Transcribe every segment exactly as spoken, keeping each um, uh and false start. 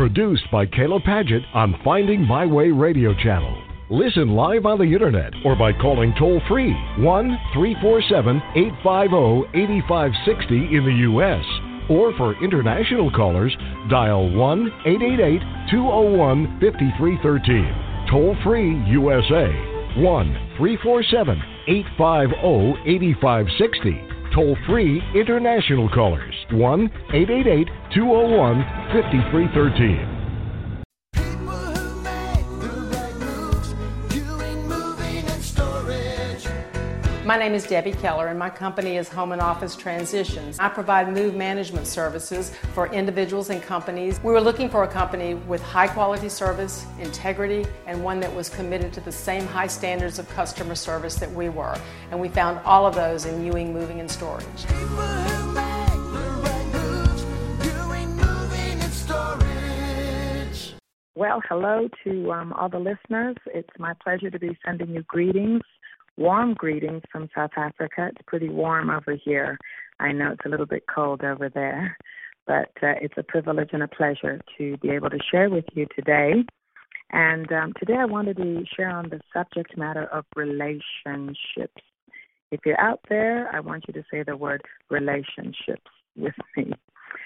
Produced by Kayla Padgett on Finding My Way Radio Channel. Listen live on the internet or by calling toll-free one three four seven, eight five zero, eight five six zero in the U S Or for international callers, dial one eight eight eight, two zero one, five three one three. Toll-free U S A, one three four seven, eight five zero, eight five six zero. Toll-free international callers, one eight eight eight, two zero one, five three one three. My name is Debbie Keller, and my company is Home and Office Transitions. I provide move management services for individuals and companies. We were looking for a company with high quality service, integrity, and one that was committed to the same high standards of customer service that we were. And we found all of those in Ewing Moving and Storage. Well, hello to um, all the listeners. It's my pleasure to be sending you greetings. Warm greetings from South Africa. It's pretty warm over here. I know it's a little bit cold over there, but uh, it's a privilege and a pleasure to be able to share with you today. And um, today I wanted to share on the subject matter of relationships. If you're out there, I want you to say the word relationships with me.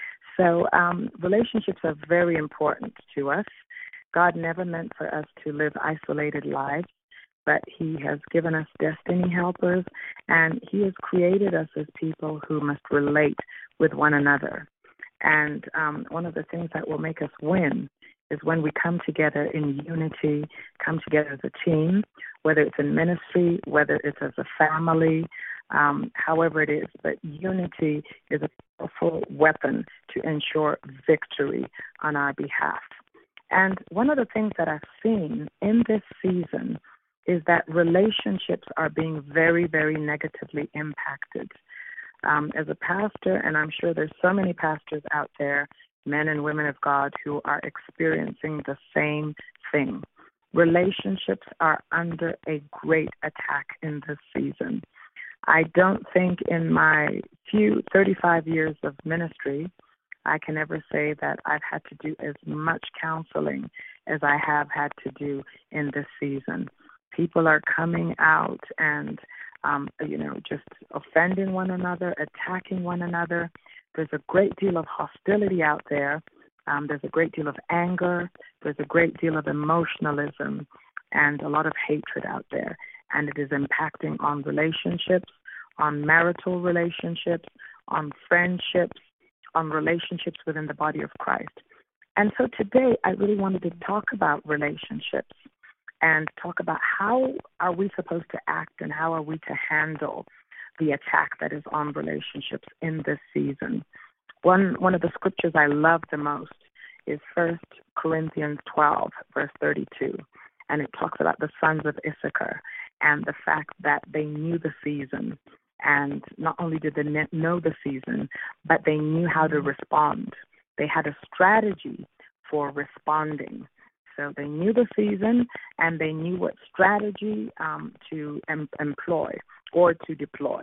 So um, relationships are very important to us. God never meant for us to live isolated lives, but he has given us destiny helpers, and he has created us as people who must relate with one another. And um, one of the things that will make us win is when we come together in unity, come together as a team, whether it's in ministry, whether it's as a family, um, however it is. But unity is a powerful weapon to ensure victory on our behalf. And one of the things that I've seen in this season is that relationships are being very, very negatively impacted. Um, as a pastor, and I'm sure there's so many pastors out there, men and women of God, who are experiencing the same thing. Relationships are under a great attack in this season. I don't think in my few thirty-five years of ministry, I can ever say that I've had to do as much counseling as I have had to do in this season. People are coming out and, um, you know, just offending one another, attacking one another. There's a great deal of hostility out there. Um, there's a great deal of anger. There's a great deal of emotionalism and a lot of hatred out there. And it is impacting on relationships, on marital relationships, on friendships, on relationships within the body of Christ. And so today I really wanted to talk about relationships and talk about how are we supposed to act and how are we to handle the attack that is on relationships in this season. One one of the scriptures I love the most is First Corinthians twelve, verse thirty-two, and it talks about the sons of Issachar and the fact that they knew the season, and not only did they know the season, but they knew how to respond. They had a strategy for responding. So they knew the season, and they knew what strategy um, to em- employ or to deploy.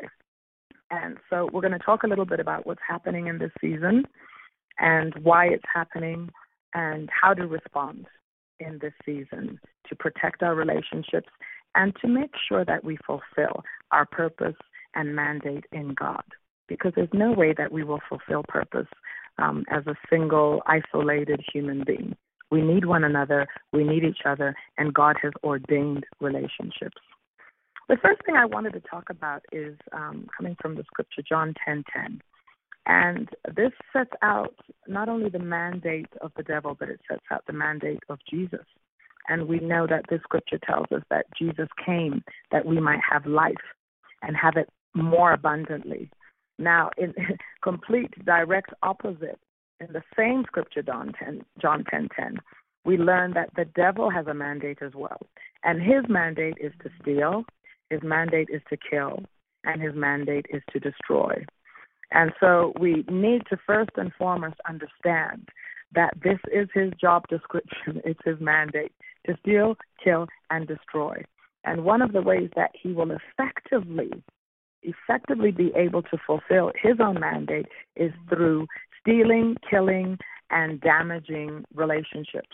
And so we're going to talk a little bit about what's happening in this season and why it's happening and how to respond in this season to protect our relationships and to make sure that we fulfill our purpose and mandate in God. Because there's no way that we will fulfill purpose um, as a single, isolated human being. We need one another, we need each other, and God has ordained relationships. The first thing I wanted to talk about is um, coming from the scripture, John ten ten. And this sets out not only the mandate of the devil, but it sets out the mandate of Jesus. And we know that this scripture tells us that Jesus came that we might have life and have it more abundantly. Now, in complete direct opposite, in the same scripture, John ten ten, we learn that the devil has a mandate as well. And his mandate is to steal, his mandate is to kill, and his mandate is to destroy. And so we need to first and foremost understand that this is his job description. It's his mandate to steal, kill, and destroy. And one of the ways that he will effectively, effectively be able to fulfill his own mandate is through stealing, killing, and damaging relationships.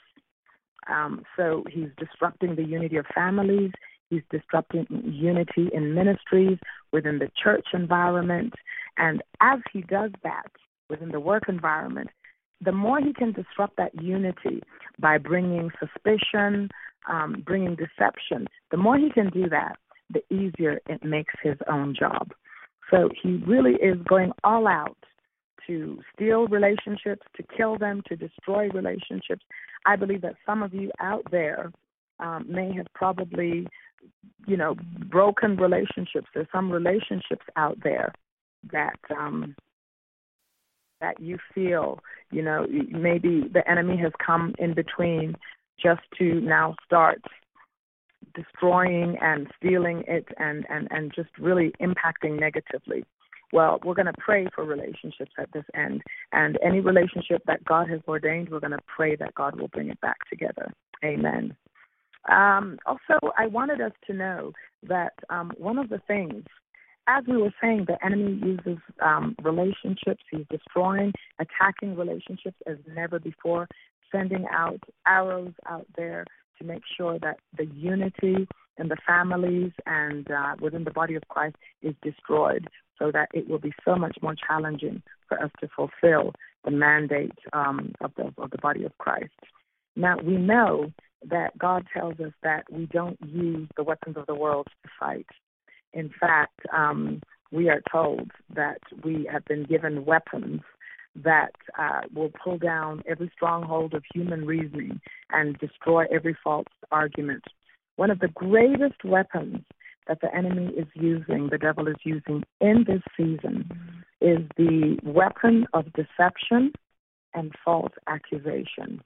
Um, so he's disrupting the unity of families. He's disrupting unity in ministries, within the church environment. And as he does that within the work environment, the more he can disrupt that unity by bringing suspicion, um, bringing deception, the more he can do that, the easier it makes his own job. So he really is going all out to steal relationships, to kill them, to destroy relationships. I believe that some of you out there um, may have probably, you know, broken relationships. There's some relationships out there that um, that you feel, you know, maybe the enemy has come in between just to now start destroying and stealing it and, and, and just really impacting negatively. Well, we're going to pray for relationships at this end. And any relationship that God has ordained, we're going to pray that God will bring it back together. Amen. Um, also, I wanted us to know that um, one of the things, as we were saying, the enemy uses um, relationships. He's destroying, attacking relationships as never before, sending out arrows out there to make sure that the unity in the families and uh, within the body of Christ is destroyed, so that it will be so much more challenging for us to fulfill the mandate um, of the of the body of Christ. Now, we know that God tells us that we don't use the weapons of the world to fight. In fact, um, we are told that we have been given weapons that uh, will pull down every stronghold of human reasoning and destroy every false argument. One of the greatest weapons that the enemy is using, the devil is using in this season, is the weapon of deception and false accusation.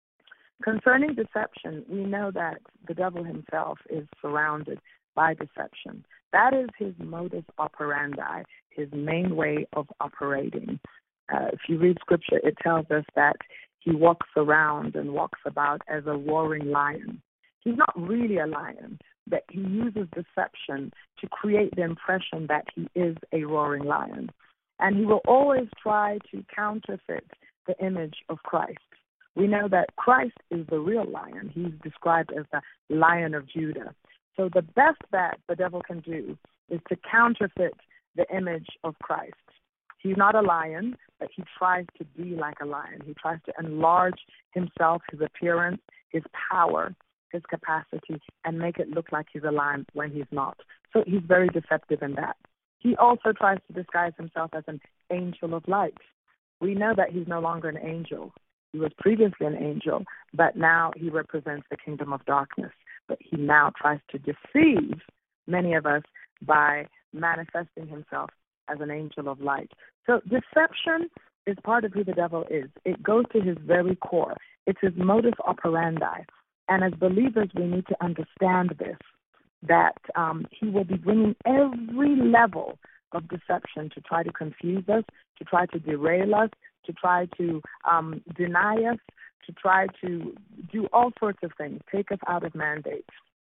Concerning deception, we know that the devil himself is surrounded by deception. That is his modus operandi, his main way of operating. Uh, if you read Scripture, it tells us that he walks around and walks about as a roaring lion. He's not really a lion, but he uses deception to create the impression that he is a roaring lion. And he will always try to counterfeit the image of Christ. We know that Christ is the real lion. He's described as the Lion of Judah. So the best that the devil can do is to counterfeit the image of Christ. He's not a lion, but he tries to be like a lion. He tries to enlarge himself, his appearance, his power, his capacity, and make it look like he's a lion when he's not. So he's very deceptive in that. He also tries to disguise himself as an angel of light. We know that he's no longer an angel. He was previously an angel, but now he represents the kingdom of darkness. But he now tries to deceive many of us by manifesting himself as an angel of light. So deception is part of who the devil is. It goes to his very core. It's his modus operandi. And as believers, we need to understand this, that um, he will be bringing every level of deception to try to confuse us, to try to derail us, to try to um, deny us, to try to do all sorts of things, take us out of mandates.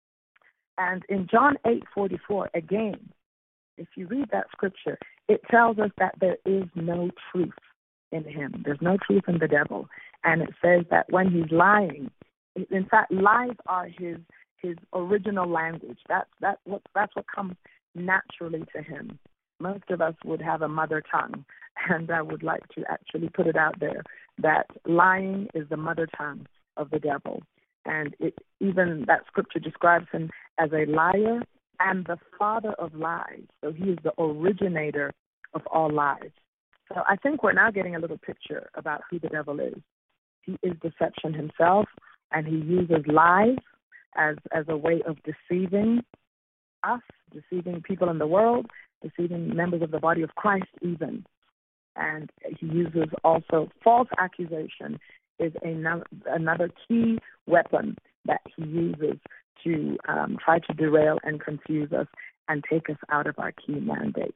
And in John eight forty-four, again, if you read that scripture, it tells us that there is no truth in him. There's no truth in the devil. And it says that when he's lying, in fact, lies are his his original language. That's that what that's what comes naturally to him. Most of us would have a mother tongue, and I would like to actually put it out there that lying is the mother tongue of the devil. And it, even that scripture describes him as a liar and the father of lies. So he is the originator of all lies. So I think we're now getting a little picture about who the devil is. He is deception himself, and he uses lies as, as a way of deceiving us, deceiving people in the world, deceiving members of the body of Christ even. And he uses also false accusation is another, another key weapon that he uses to um, try to derail and confuse us and take us out of our key mandate.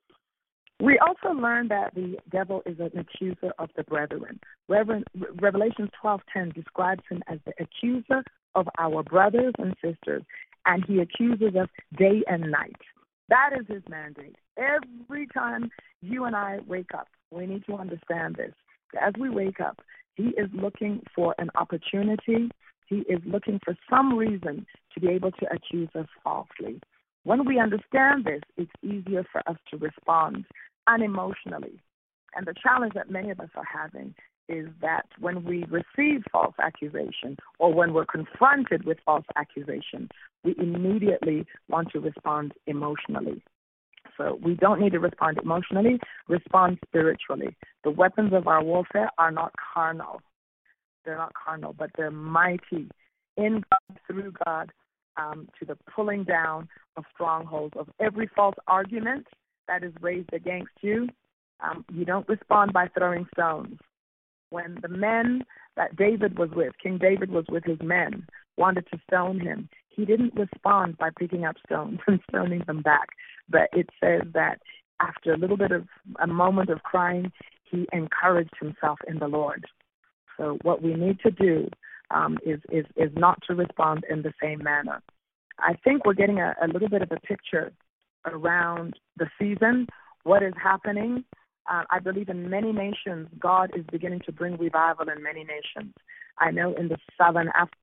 We also learned that the devil is an accuser of the brethren. Reverend, Revelation twelve ten describes him as the accuser of our brothers and sisters, and he accuses us day and night. That is his mandate. Every time you and I wake up, we need to understand this. As we wake up, He is looking for an opportunity. He is looking for some reason to be able to accuse us falsely. When we understand this, it's easier for us to respond unemotionally. And the challenge that many of us are having is that when we receive false accusation or when we're confronted with false accusation, we immediately want to respond emotionally. So we don't need to respond emotionally, respond spiritually. The weapons of our warfare are not carnal. They're not carnal, but they're mighty in God, through God, um, to the pulling down of strongholds, of every false argument that is raised against you. Um, you don't respond by throwing stones. When the men that David was with, King David was with his men, wanted to stone him, he didn't respond by picking up stones and stoning them back. But it says that after a little bit of a moment of crying, he encouraged himself in the Lord. So what we need to do um, is, is, is not to respond in the same manner. I think we're getting a, a little bit of a picture around the season, what is happening. Uh, I believe in many nations, God is beginning to bring revival in many nations. I know in the southern Africa.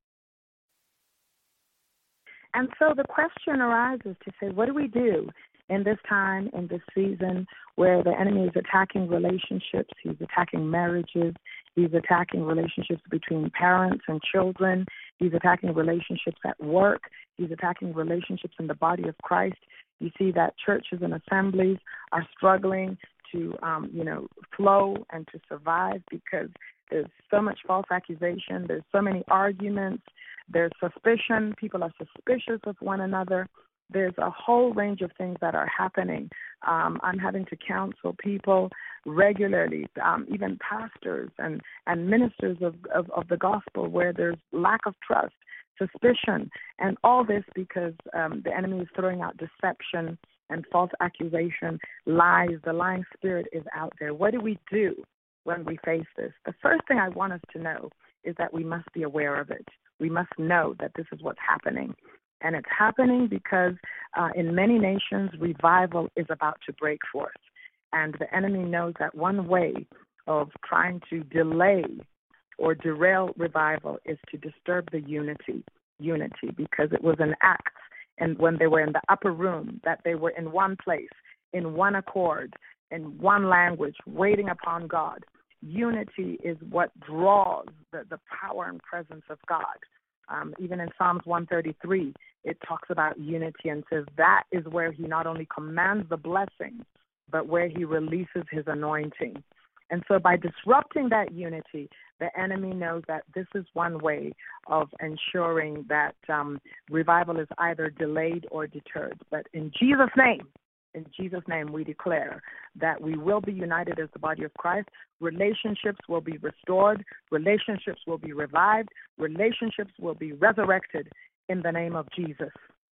And so the question arises to say, what do we do in this time, in this season, where the enemy is attacking relationships, he's attacking marriages, he's attacking relationships between parents and children, he's attacking relationships at work, he's attacking relationships in the body of Christ. You see that churches and assemblies are struggling to, um, you know, flow and to survive because there's so much false accusation, there's so many arguments, there's suspicion, people are suspicious of one another. There's a whole range of things that are happening. Um, I'm having to counsel people regularly, um, even pastors and, and ministers of, of, of the gospel, where there's lack of trust, suspicion, and all this because um, the enemy is throwing out deception and false accusation, lies. The lying spirit is out there. What do we do when we face this? The first thing I want us to know is that we must be aware of it. We must know that this is what's happening. And it's happening because uh, in many nations, revival is about to break forth. And the enemy knows that one way of trying to delay or derail revival is to disturb the unity, unity, because it was an act. And when they were in the upper room, that they were in one place, in one accord, in one language, waiting upon God. Unity is what draws the, the power and presence of God. Um, even in Psalms one thirty-three, it talks about unity and says that is where he not only commands the blessing, but where he releases his anointing. And so by disrupting that unity, the enemy knows that this is one way of ensuring that um, revival is either delayed or deterred. But in Jesus' name, in Jesus' name, we declare that we will be united as the body of Christ. Relationships will be restored. Relationships will be revived. Relationships will be resurrected in the name of Jesus.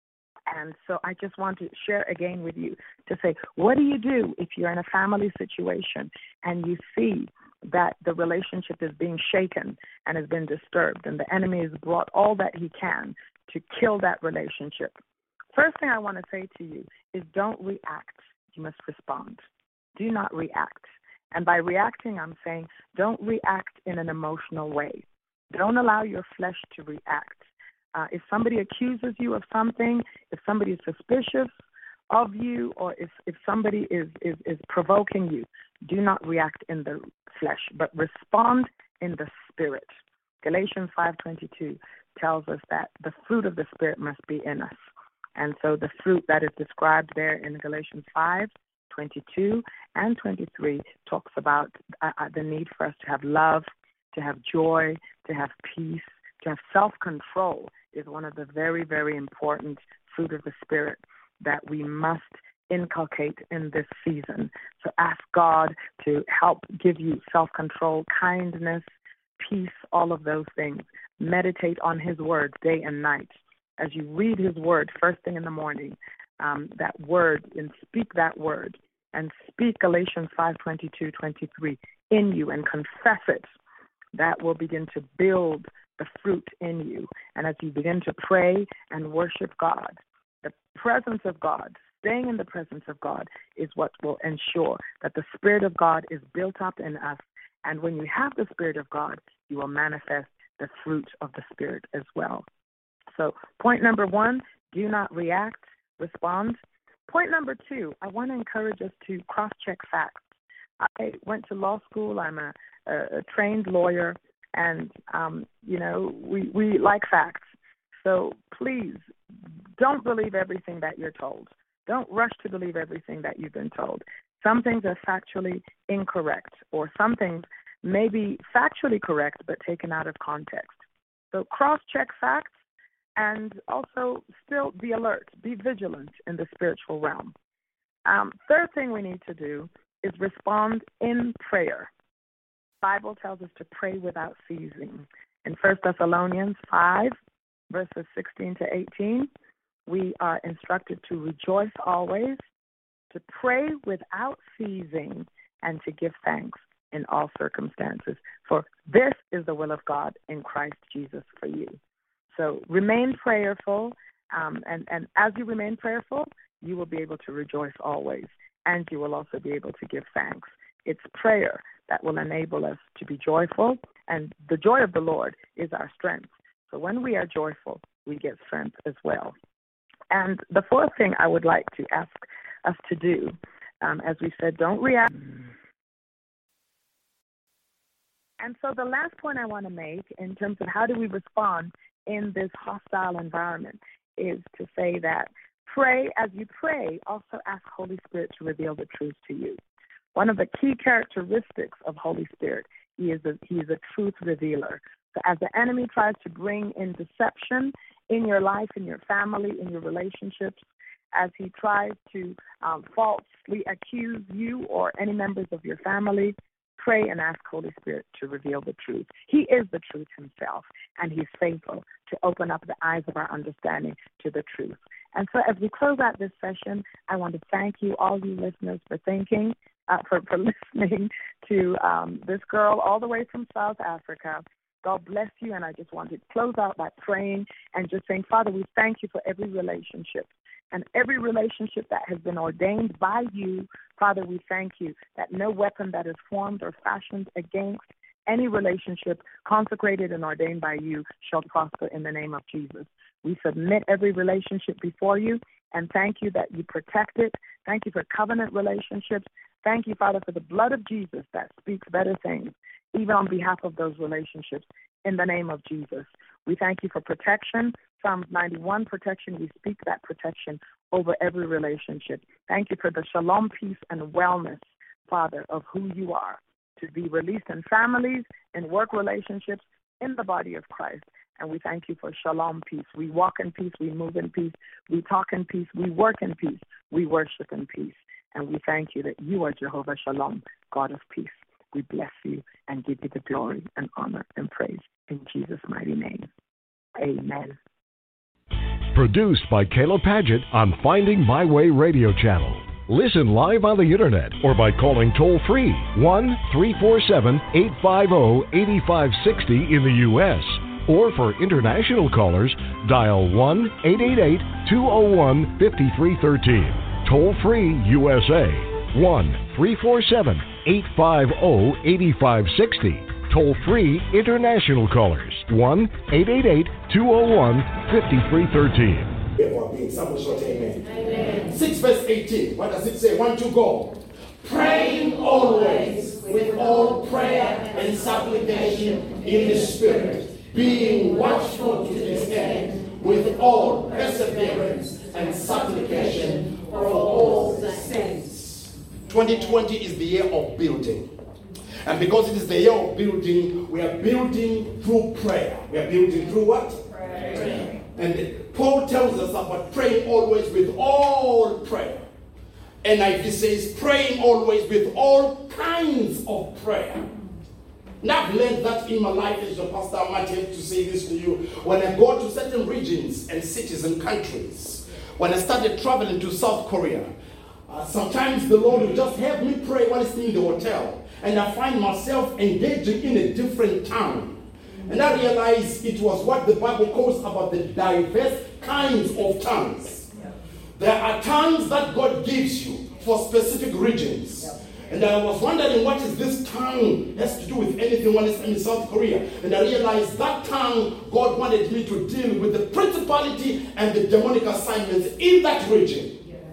And so I just want to share again with you to say, what do you do if you're in a family situation and you see that the relationship is being shaken and has been disturbed and the enemy has brought all that he can to kill that relationship? First thing I want to say to you is don't react. You must respond. Do not react. And by reacting, I'm saying don't react in an emotional way. Don't allow your flesh to react. Uh, if somebody accuses you of something, if somebody is suspicious of you, or if, if somebody is, is, is provoking you, do not react in the flesh, but respond in the spirit. Galatians five twenty-two tells us that the fruit of the Spirit must be in us. And so the fruit that is described there in Galatians five twenty-two and twenty-three talks about uh, the need for us to have love, to have joy, to have peace, to have self-control is one of the very, very important fruit of the Spirit that we must inculcate in this season. So ask God to help give you self-control, kindness, peace, all of those things. Meditate on his word day and night. As you read his word first thing in the morning, um, that word, and speak that word, and speak Galatians five twenty-two, twenty-three in you and confess it. That will begin to build the fruit in you. And as you begin to pray and worship God, the presence of God, staying in the presence of God is what will ensure that the Spirit of God is built up in us And when you have the Spirit of God, you will manifest the fruit of the Spirit as well. So point number one, do not react, respond. Point number two, I want to encourage us to cross-check facts. I went to law school. I'm a, a, a trained lawyer, and, um, you know, we, we like facts. So please don't believe everything that you're told. Don't rush to believe everything that you've been told. Some things are factually incorrect, or some things may be factually correct but taken out of context. So cross-check facts, and also still be alert, be vigilant in the spiritual realm. Um, third thing we need to do is respond in prayer. The Bible tells us to pray without ceasing. In First Thessalonians five, verses sixteen to eighteen, we are instructed to rejoice always, to pray without ceasing, and to give thanks in all circumstances. For this is the will of God in Christ Jesus for you. So remain prayerful, um, and, and as you remain prayerful, you will be able to rejoice always, and you will also be able to give thanks. It's prayer that will enable us to be joyful, and the joy of the Lord is our strength. So when we are joyful, we get strength as well. And the fourth thing I would like to ask us to do, um, as we said, don't react. And so the last point I want to make in terms of how do we respond in this hostile environment is to say that pray, as you pray, also ask Holy Spirit to reveal the truth to you. One of the key characteristics of Holy Spirit, he is a, he is a truth revealer. So as the enemy tries to bring in deception in your life, in your family, in your relationships, as he tries to um, falsely accuse you or any members of your family, pray and ask Holy Spirit to reveal the truth. He is the truth himself, and he's faithful to open up the eyes of our understanding to the truth. And so as we close out this session, I want to thank you, all you listeners, for thinking, uh, for, for listening to um, this girl all the way from South Africa. God bless you, and I just want to close out by praying and just saying, Father, we thank you for every relationship. And every relationship that has been ordained by you, Father, we thank you that no weapon that is formed or fashioned against any relationship consecrated and ordained by you shall prosper in the name of Jesus. We submit every relationship before you and thank you that you protect it. Thank you for covenant relationships. Thank you, Father, for the blood of Jesus that speaks better things, even on behalf of those relationships, in the name of Jesus. We thank you for protection. Psalms ninety-one protection. We speak that protection over every relationship. Thank you for the shalom, peace, and wellness, Father, of who you are, to be released in families, in work relationships, in the body of Christ. And we thank you for shalom, peace. We walk in peace. We move in peace. We talk in peace. We work in peace. We worship in peace. And we thank you that you are Jehovah Shalom, God of peace. We bless you and give you the glory and honor and praise in Jesus' mighty name. Amen. Produced by Kayla Paget on Finding My Way Radio Channel. Listen live on the internet or by calling toll-free one three four seven, eight five zero, eight five six zero in the U S Or for international callers, dial one eight eight eight, two zero one, five three one three. Toll-free U S A, one three four seven, eight five zero, eight five six zero. Toll-free international callers, one eight eight eight, two zero one, five three one three. Somebody shout amen. Amen. six verse eighteen. What does it say? One, two, go. Praying always with all prayer and supplication in the Spirit, being watchful to this end with all perseverance and supplication for all the saints. twenty twenty is the year of building. And because it is the year of building, we are building through prayer. We are building through what? Prayer. And Paul tells us about praying always with all prayer. N I V says praying always with all kinds of prayer. Now I've learned that in my life as your pastor. I might have to say this to you. When I go to certain regions and cities and countries, when I started traveling to South Korea, uh, sometimes the Lord will just have me pray while I'm in the hotel. And I find myself engaging in a different tongue. And I realized it was what the Bible calls about the diverse kinds of tongues. There are tongues that God gives you for specific regions. And I was wondering, what is this tongue has to do with anything when it's in South Korea? And I realized that tongue, God wanted me to deal with the principality and the demonic assignments in that region.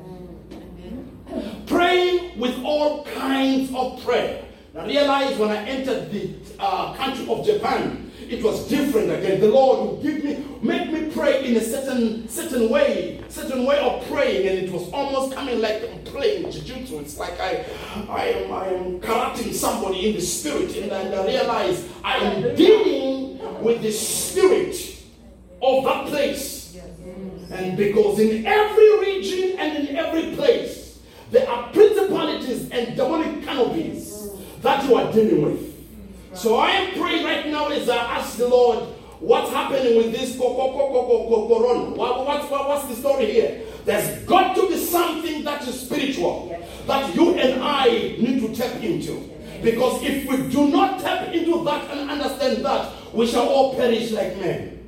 Praying with all kinds of prayer. I realized when I entered the uh, country of Japan, it was different again. The Lord would give me, make me pray in a certain certain way, certain way of praying, and it was almost coming like I'm playing jiu-jitsu. It's like I, I am, I am karating somebody in the spirit, and, and I realized I am dealing with the spirit of that place. And because in every region and in every place, there are principalities and demonic canopies that you are dealing with. So I am praying right now as I ask the Lord, what's happening with this corona? What, what, what, what's the story here? There's got to be something that is spiritual, that you and I need to tap into. Because if we do not tap into that and understand that, we shall all perish like men.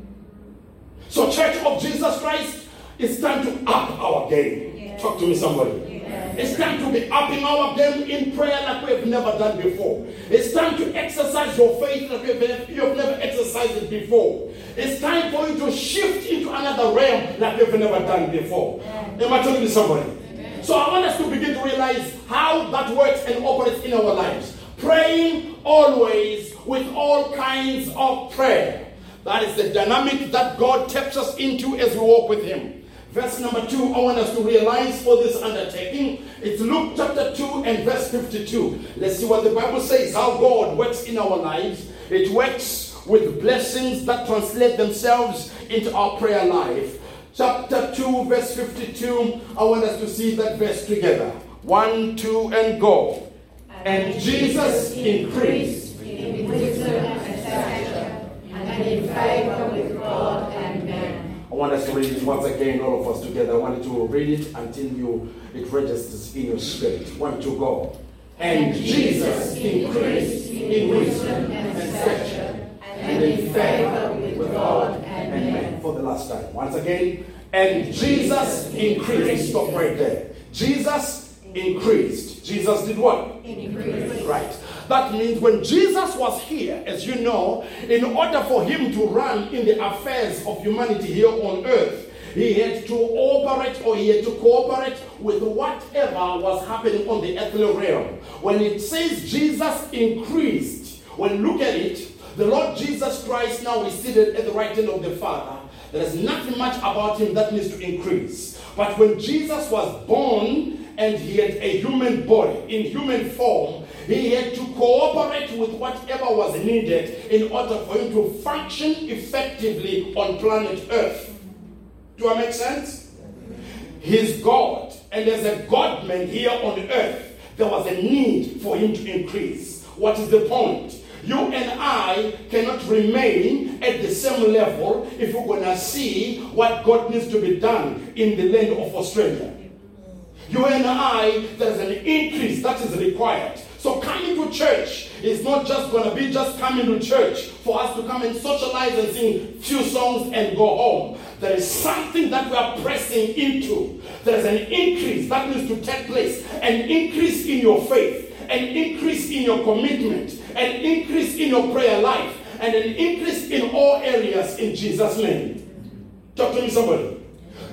So Church of Jesus Christ, it's time to up our game. Talk to me, somebody. It's time to be upping our game in prayer like we've never done before. It's time to exercise your faith like you've never exercised it before. It's time for you to shift into another realm like you've never done before. Am I talking to somebody? So I want us to begin to realize how that works and operates in our lives. Praying always with all kinds of prayer. That is the dynamic that God taps us into as we walk with Him. Verse number two, I want us to realize for this undertaking. It's Luke chapter two and verse fifty-two. Let's see what the Bible says, how God works in our lives. It works with blessings that translate themselves into our prayer life. Chapter two, verse fifty-two. I want us to see that verse together. One, two, and go. And, and Jesus increased in wisdom and stature, and in favor with God and man. I want us to read it once again, all of us together. I want you to read it until you it registers in your spirit. One, two, go. And Jesus increased in wisdom and stature, and in favor with God and men. For the last time. Once again. And Jesus increased. Stop right there. Jesus increased. Jesus did what? Increased. Right. That means when Jesus was here, as you know, in order for him to run in the affairs of humanity here on earth, he had to operate or he had to cooperate with whatever was happening on the earthly realm. When it says Jesus increased, when you look at it, the Lord Jesus Christ now is seated at the right hand of the Father. There is nothing much about him that needs to increase. But when Jesus was born and he had a human body in human form, he had to cooperate with whatever was needed in order for him to function effectively on planet Earth. Do I make sense? He's God, and as a God-man here on earth, there was a need for him to increase. What is the point? You and I cannot remain at the same level if we're going to see what God needs to be done in the land of Australia. You and I, there's an increase that is required. So coming to church is not just going to be just coming to church for us to come and socialize and sing few songs and go home. There is something that we are pressing into. There is an increase that needs to take place. An increase in your faith. An increase in your commitment. An increase in your prayer life. And an increase in all areas in Jesus' name. Talk to me, somebody.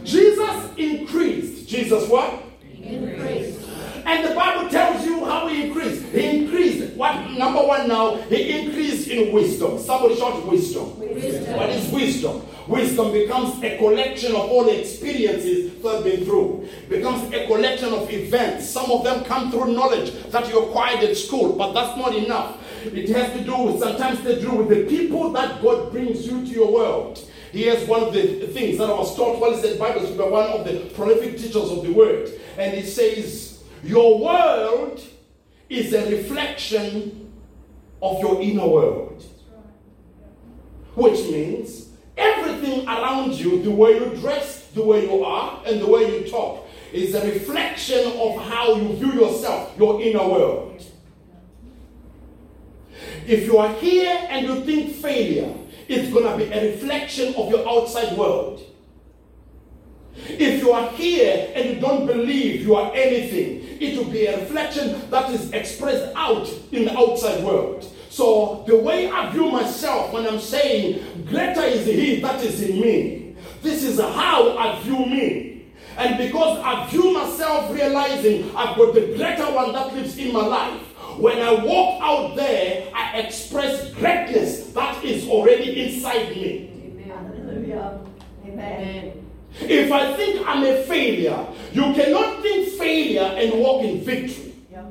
Jesus increased. Jesus what? Increased. And the Bible tells you how he increased. He increased. What? Number one now, he increased in wisdom. Somebody shout wisdom. Wisdom. What is wisdom? Wisdom becomes a collection of all the experiences that have been through. It becomes a collection of events. Some of them come through knowledge that you acquired at school, but that's not enough. It has to do with, sometimes to do with the people that God brings you to your world. Here's one of the things that I was taught while I said Bible school by one of the prolific teachers of the word. And he says, your world is a reflection of your inner world. Which means everything around you, the way you dress, the way you are, and the way you talk, is a reflection of how you view yourself, your inner world. If you are here and you think failure, it's going to be a reflection of your outside world. If you are here and you don't believe you are anything, it will be a reflection that is expressed out in the outside world. So the way I view myself when I'm saying, greater is he that is in me, this is how I view me. And because I view myself realizing I've got the greater one that lives in my life, when I walk out there, I express greatness that is already inside me. Amen. Amen. If I think I'm a failure, you cannot think failure and walk in victory.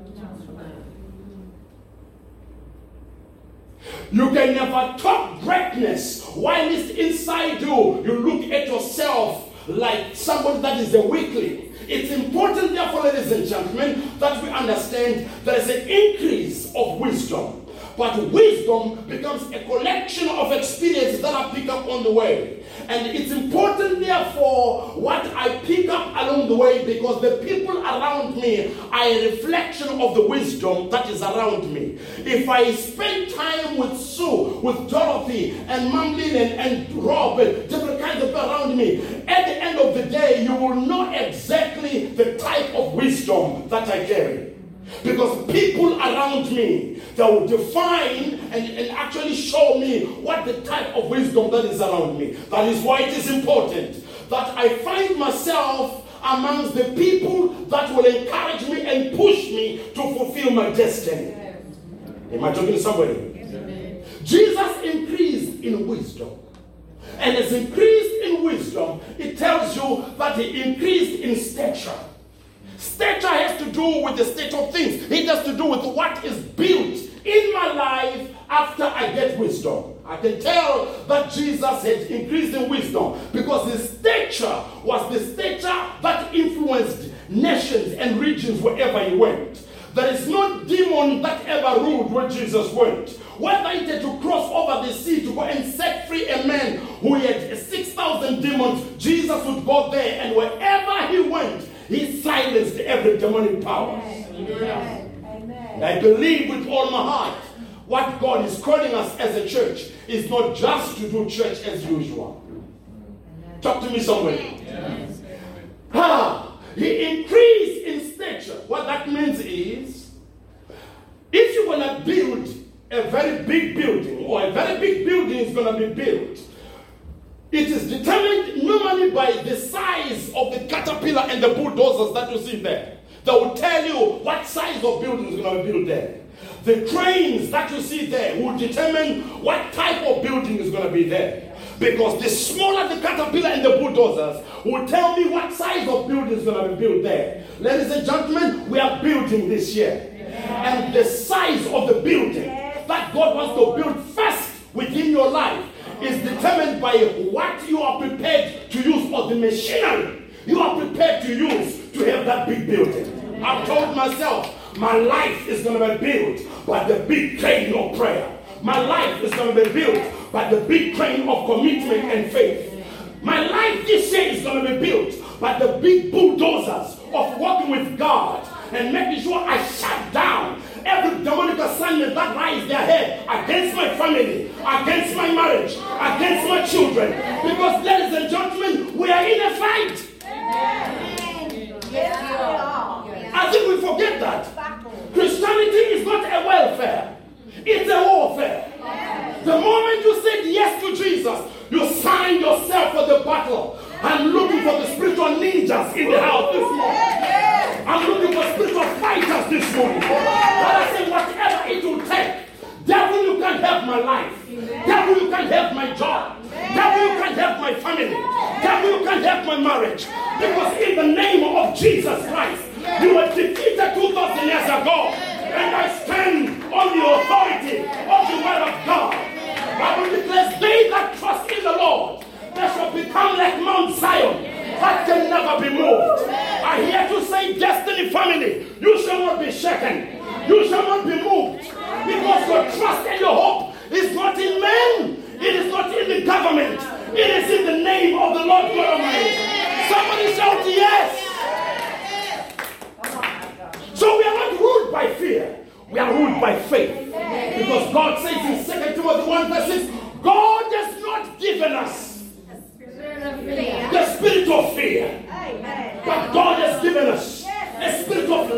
You can never talk greatness while it's inside you. You look at yourself like somebody that is a weakling. It's important, therefore, ladies and gentlemen, that we understand there is an increase of wisdom. But wisdom becomes a collection of experiences that I pick up on the way. And it's important, therefore, what I pick up along the way, because the people around me are a reflection of the wisdom that is around me. If I spend time with Sue, with Dorothy, and Mom Lynn, and, and Rob, and different kinds of people around me, at the end of the day, you will know exactly the type of wisdom that I carry. Because people around me, they will define and, and actually show me what the type of wisdom that is around me. That is why it is important that I find myself amongst the people that will encourage me and push me to fulfill my destiny. Am I talking to somebody? Yes. Jesus increased in wisdom. And as increased in wisdom, it tells you that he increased in stature. Stature has to do with the state of things. It has to do with what is built in my life after I get wisdom. I can tell that Jesus had increased in wisdom because his stature was the stature that influenced nations and regions wherever he went. There is no demon that ever ruled where Jesus went. Whether he had to cross over the sea to go and set free a man who had six thousand demons, Jesus would go there, and wherever he went, he silenced every demonic power. Amen. Amen. I believe with all my heart, what God is calling us as a church is not just to do church as usual. Amen. Talk to me somebody. Yes. Ah, he increased in stature. What that means is, if you want to build a very big building, or a very big building is going to be built, it is determined normally by the size of the caterpillar and the bulldozers that you see there. They will tell you what size of building is going to be built there. The cranes that you see there will determine what type of building is going to be there. Because the smaller the caterpillar and the bulldozers will tell me what size of building is going to be built there. Ladies and gentlemen, we are building this year. And the size of the building that God wants to build first within your life is determined by what you are prepared to use, or the machinery you are prepared to use to have that big building. I've told myself, my life is going to be built by the big crane of prayer. My life is going to be built by the big crane of commitment and faith. My life this year is going to be built by the big bulldozers of working with God and making sure I shut down every demonic assignment that lies their head against my family, against my marriage, against my children. Because, ladies and gentlemen, we are in a fight. Amen. Yes, we are. I think we forget that. Christianity is not a welfare. It's a warfare. The moment you said yes to Jesus, you signed yourself for the battle. I'm looking for the spiritual ninjas in the house this morning. I'm looking for spiritual fighters this morning. But I say, whatever it will take, devil, you can't have my life. Devil, you can't have my job. Devil, you can't have my family. Devil, you can't have my marriage. Because in the name of Jesus Christ, you were defeated two thousand years ago. And I stand on the authority of the word of God. The Bible declares, they that trust in the Lord, they shall become like Mount Zion, that can never be moved. I hear to say, Destiny family, you shall not be shaken. You shall not be moved. Because your trust and your hope is not in men. It is not in the government. It is in the name of the Lord God Almighty. Somebody shout yes. So we are not ruled by fear. We are ruled by faith. Because God says in Second Timothy one verse six, God has not given us the spirit of fear,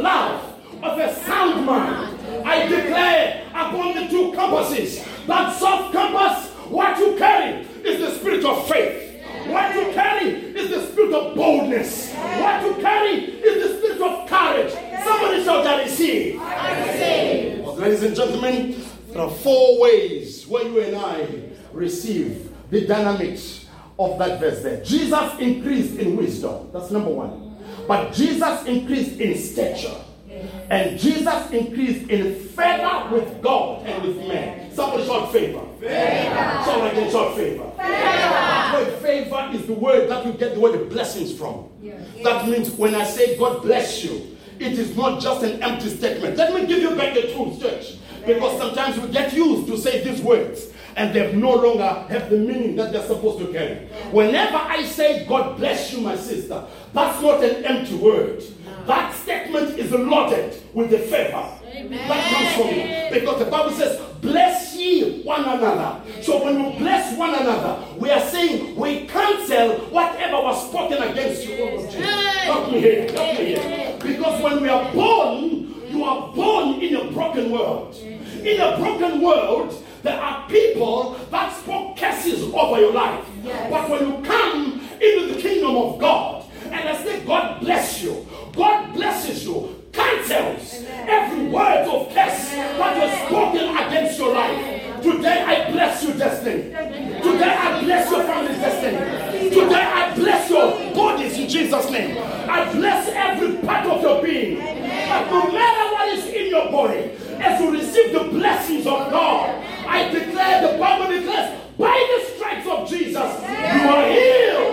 love, of a sound mind. I declare upon the two compasses, that soft compass, what you carry is the spirit of faith. What you carry is the spirit of boldness. What you carry is the spirit of courage. Somebody shout, I receive. I receive. Well, ladies and gentlemen, there are four ways where you and I receive the dynamics of that verse there. Jesus increased in wisdom. That's number one. But Jesus increased in stature. And Jesus increased in favor with God and with men. Somebody shout favor. Favor. Shout again, shout favor. Favor. Word favor is the word that we get the word blessings from. Yes. That means when I say God bless you, it is not just an empty statement. Let me give you back the truth, church. Because sometimes we get used to say these words and they no longer have the meaning that they're supposed to carry. Whenever I say God bless you, my sister, that's not an empty word. That statement is loaded with the favor. Amen. That comes from you. Because the Bible says, bless ye one another. So when we bless one another, we are saying we cancel whatever was spoken against you. Oh, Jesus. Help me here. Help me here. Because when we are born, you are born in a broken world. In a broken world, there are people that spoke curses over your life. Yes. But when you come into the kingdom of God, and I say, God bless you, God blesses you, cancels Amen. Every word of curse that was spoken against your life. Today I bless your destiny. Today I bless your family's destiny. Today I bless your bodies in Jesus' name. I bless every part of your being. But no matter what is in your body, as you receive the blessings of God, I declare, the Bible declares, by the stripes of Jesus, you are healed.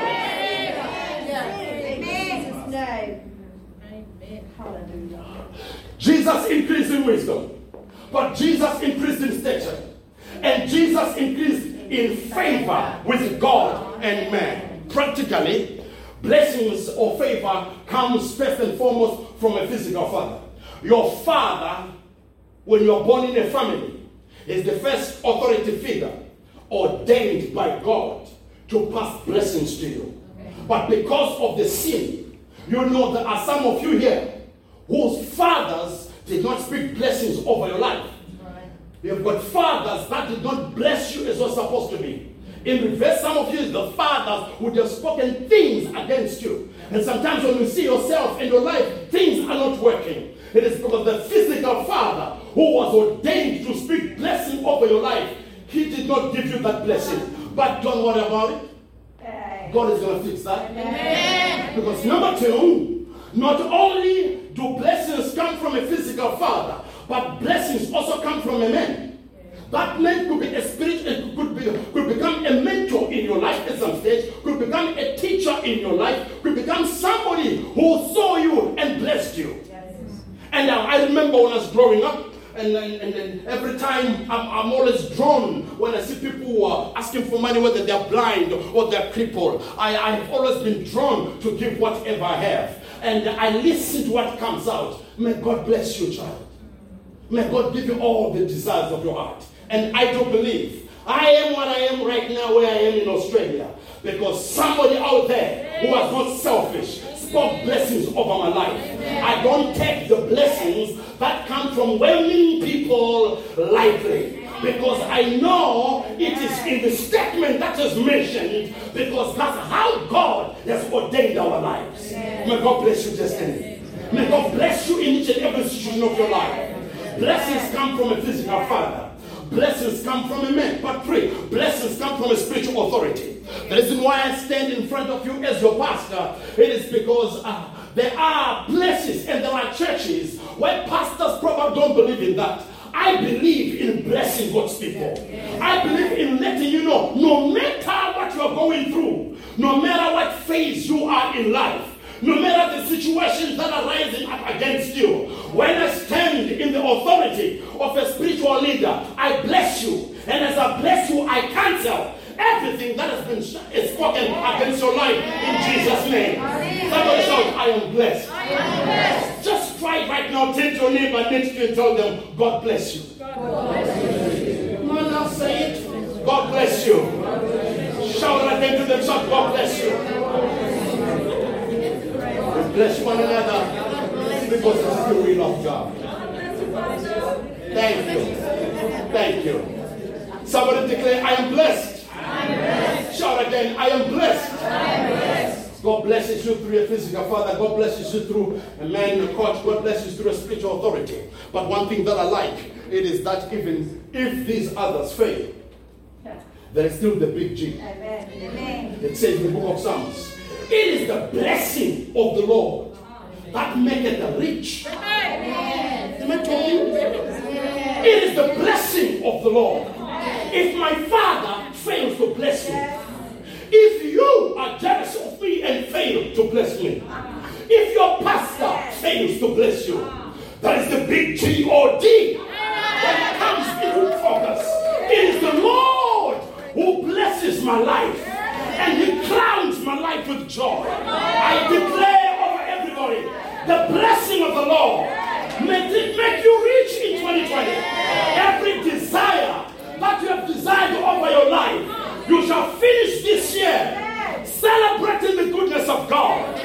Jesus increased in wisdom, but Jesus increased in stature, and Jesus increased in favor with God and man. Practically, blessings or favor comes first and foremost from a physical father. Your father, when you're born in a family, is the first authority figure ordained by God to pass blessings to you. But because of the sin, you know there are some of you here whose fathers did not speak blessings over your life. Right. You've got fathers that did not bless you as was supposed to be. In reverse, some of you, the fathers would have spoken things against you. And sometimes when you see yourself in your life, things are not working. It is because the physical father who was ordained to speak blessing over your life, he did not give you that blessing. But don't worry about it. God is going to fix that. Amen. Because number two, not only do blessings come from a physical father, but blessings also come from a man. That man could be a spirit, and could, be, could become a mentor in your life at some stage, could become a teacher in your life, could become somebody who saw you and blessed you. Yes. And uh, I remember when I was growing up, and, and, and, and every time I'm, I'm always drawn when I see people who are asking for money, whether they're blind or they're crippled. I, I've always been drawn to give whatever I have. And I listen to what comes out. May God bless you, child. May God give you all the desires of your heart. And I do believe I am what I am right now where I am in Australia. Because somebody out there who was not selfish spoke blessings over my life. I don't take the blessings that come from well-meaning people lightly. Because I know it is in the statement that is mentioned, because that's how God has ordained our lives. May God bless you, destiny. May God bless you in each and every situation of your life. Blessings come from a physical father. Blessings come from a man. But three, blessings come from a spiritual authority. The reason why I stand in front of you as your pastor, it is because uh, there are places and there are churches where pastors probably don't believe in that. I believe in blessing God's people. I believe in letting you know, no matter what you are going through, no matter what phase you are in life, no matter the situations that are rising up against you, when I stand in the authority of a spiritual leader, I bless you. And as I bless you, I cancel everything that has been spoken against your life in Jesus' name. Somebody shout, I am blessed. I am blessed. Just try right now, take your neighbor next to you and tell them, God bless you. God bless you. Come on now, say it. God bless you. Shout again to them, shout, God bless you. We bless one another. because it's the will of God. Thank you. Thank you. Somebody declare, I am blessed. I am blessed. Shout again, I am blessed. I am blessed. God blesses you through a physical father. God blesses you through a man, a coach. God blesses you through a spiritual authority. But one thing that I like, it is that even if these others fail, there is still the big G. Amen. Amen. It says in the book of Psalms, it is the blessing of the Lord that maketh the rich. Amen. Am I talking? It is the blessing of the Lord. If my father fails to bless me, if you are jealous of me and fail to bless me, if your pastor fails to bless you, that is the big G O D that comes into focus. It is the Lord who blesses my life and he crowns my life with joy. I declare over everybody the blessing of the Lord. May it make you rich in twenty twenty. Every desire that you have desired over your life, you shall finish this year celebrating the goodness of God.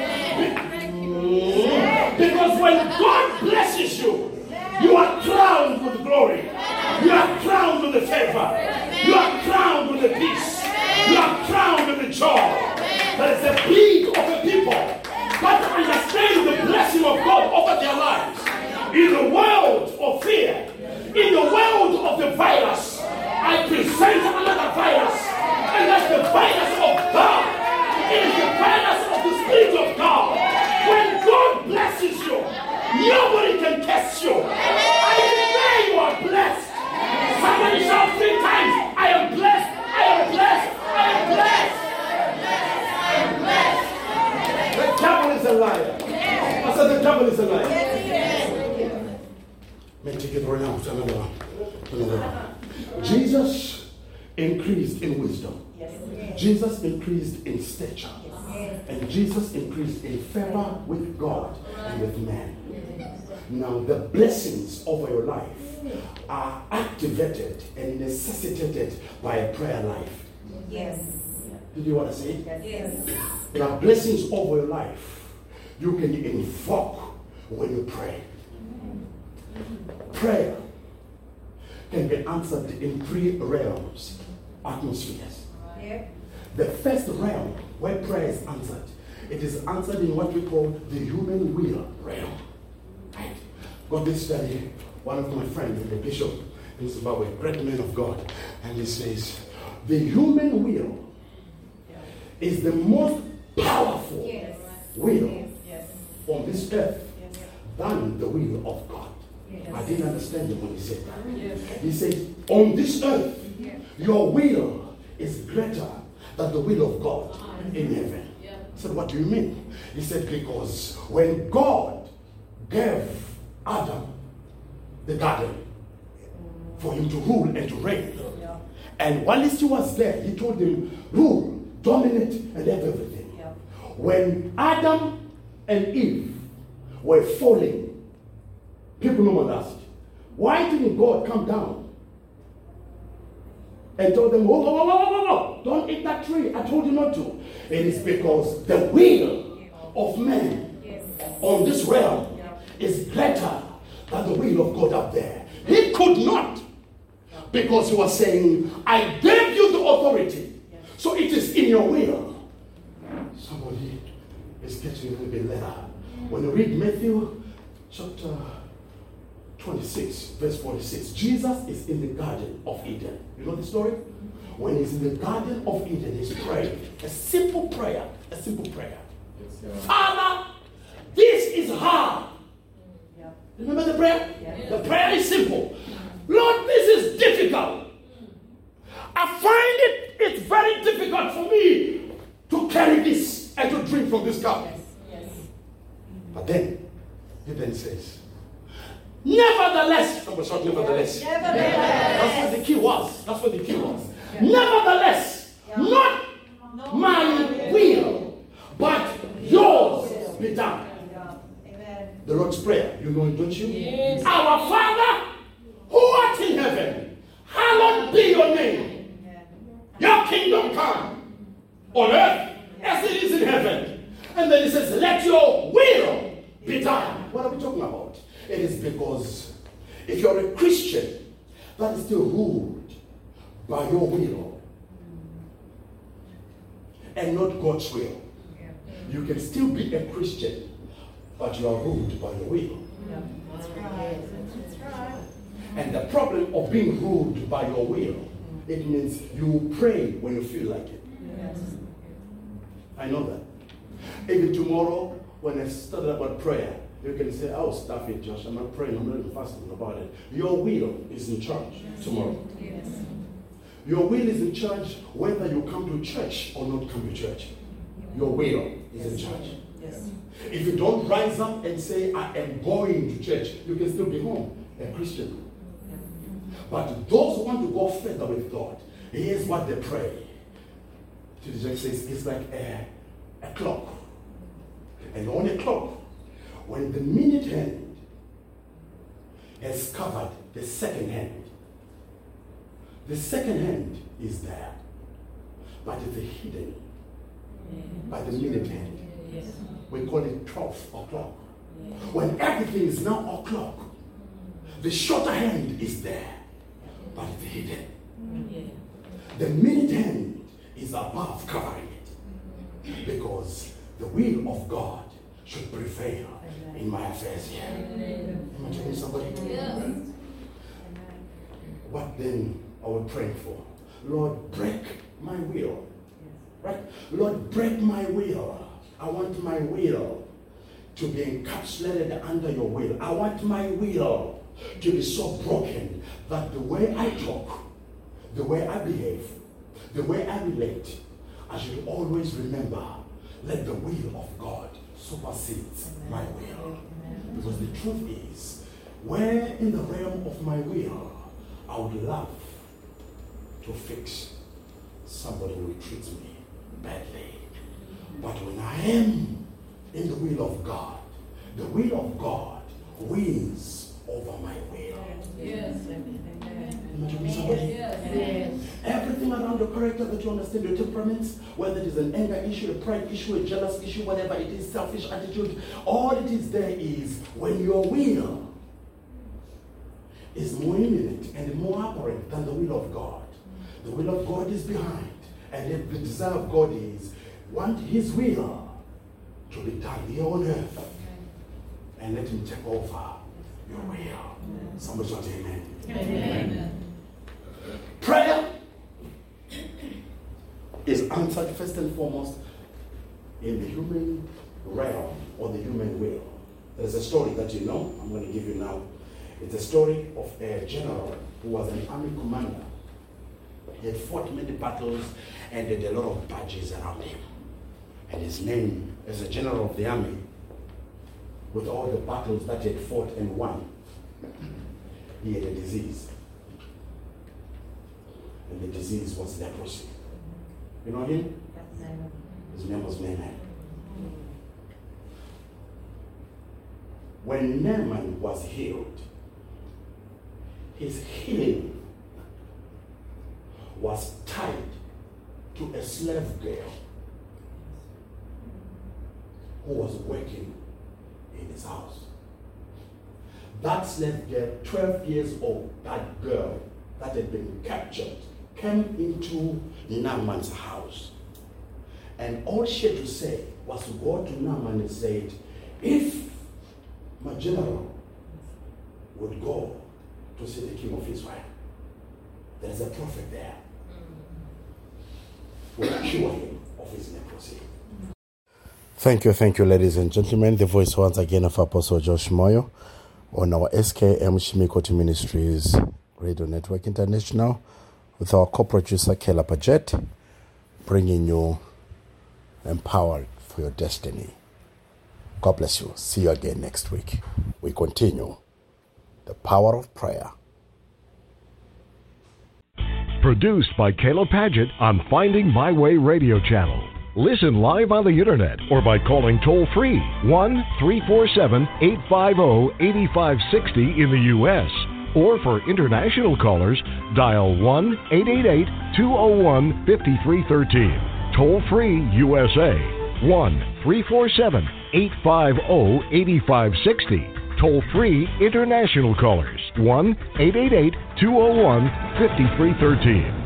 Because when God blesses you, you are crowned with glory. You are crowned with the favor. You are crowned with the peace. You are crowned with the joy. That is the need of the people. But understand the blessing of God over their lives. In the world of fear, in the world of the virus, I present another virus. And that's the virus of God. It is the virus of the Spirit of God. When God blesses you, nobody can test you. I declare you are blessed. Somebody shout three times, I am blessed, I am blessed, I am blessed, I am blessed. The devil is a liar. I said the devil is a liar. May take it right now to another one. Another one. Jesus increased in wisdom. Jesus increased in stature. And Jesus increased in favor with God and with man. Now the blessings over your life are activated and necessitated by a prayer life. Yes. Did you want to say? Yes. There are blessings over your life you can invoke when you pray. Prayer can be answered in three realms, atmospheres. Yeah. The first realm where prayer is answered, it is answered in what we call the human will realm. Right? Got this study, one of my friends, the bishop in Zimbabwe, great man of God, and he says, the human will is the most powerful Yes. will Yes. on this earth Yes. than the will of God. Yes. I didn't understand him when he said that. He said, on this earth, your will is greater than the will of God in heaven. I said, what do you mean? He said, because when God gave Adam the garden for him to rule and to reign, and while he was there, he told him, rule, dominate, and have everything. When Adam and Eve were falling, people no one asked, why didn't God come down and told them, whoa, whoa, whoa, whoa, whoa, whoa, don't eat that tree. I told you not to. It is because the will of man on this realm is greater than the will of God up there. He could not, because he was saying, I gave you the authority, so it is in your will. Somebody is getting a little bit later. When you read Matthew chapter twenty-six, verse forty-six, Jesus is in the Garden of Eden. You know the story? When he's in the Garden of Eden, he's praying. A simple prayer. A simple prayer. Father, this is hard. Remember the prayer? The prayer is simple. Lord, this is difficult. I find it, it's very difficult for me to carry this and to drink from this cup. Yes. Yes. But then, he then says, nevertheless, somebody shout nevertheless. Nevertheless. That's what the key was. That's what the key was. Nevertheless, not my will, but yours be done. Amen. The Lord's Prayer, you know it, don't you? Yes. Our Father, who art in heaven, hallowed be your name. Your kingdom come on earth as it is in heaven. And then he says, let your will be done. What are we talking about? It is because if you're a Christian that is still ruled by your will and not God's will, you can still be a Christian, but you are ruled by your will. That's right. That's right. And the problem of being ruled by your will, it means you pray when you feel like it. Yes. I know that. Even tomorrow, when I studied about prayer, you can say, oh, stuff it, Josh. I'm not praying. I'm not even fasting about it. Your will is in charge tomorrow. Yes. Your will is in charge whether you come to church or not come to church. Your will is in charge. Yes. If you don't rise up and say, I am going to church, you can still be home, a Christian. But those who want to go further with God, here's what they pray. Jesus says it's like a, a clock. And on a clock, when the minute hand has covered the second hand, the second hand is there, but it's hidden by the minute hand. Yes. We call it twelve o'clock. When everything is now o'clock, the shorter hand is there, but it's hidden. The minute hand is above covering it, because the will of God should prevail in my affairs here. Am I telling somebody? Yes. What then are we praying for? Lord, break my will. Right? Lord, break my will. I want my will to be encapsulated under your will. I want my will to be so broken that the way I talk, the way I behave, the way I relate, I should always remember, let the will of God supersede my will. Because the truth is, where in the realm of my will, I would love to fix somebody who treats me badly. But when I am in the will of God, the will of God wins over my will. Yes. Somebody? Yes. Everything around your character that you understand, your temperaments, whether it is an anger issue, a pride issue, a jealous issue, whatever it is, selfish attitude, all it is there is when your will is more imminent and more apparent than the will of God. The will of God is behind, and if the desire of God is want his will to be done here on earth, and let him take over your will. Somebody shout amen. Amen. Prayer is answered first and foremost in the human realm or the human will. There's a story that you know, I'm going to give you now. It's a story of a general who was an army commander. He had fought many battles and had a lot of badges around him. And his name as a general of the army, with all the battles that he had fought and won, he had a disease. And the disease was leprosy. You know him? His name was Naaman. When Naaman was healed, his healing was tied to a slave girl who was working in his house. That slave girl, twelve years old, that girl that had been captured, came into Naaman's house. And all she had to say was to go to Naaman and say, if my general would go to see the king of Israel, there's a prophet there who will cure him of his leprosy. Thank you, thank you, ladies and gentlemen. The voice once again of Apostle Josh Moyo on our S K M Shimikoti Ministries Radio Network International with our co-producer Kela Paget, bringing you Empowered for Your Destiny. God bless you. See you again next week. We continue the power of prayer. Produced by Kayla Paget on Finding My Way Radio Channel. Listen live on the internet or by calling toll-free one three four seven, eight five zero, eight five six zero in the U S Or for international callers, dial one eight eight eight, two zero one, five three one three. Toll-free U S A one three four seven, eight five zero, eight five six zero. Toll-free international callers, one eight eight eight, two zero one, five three one three.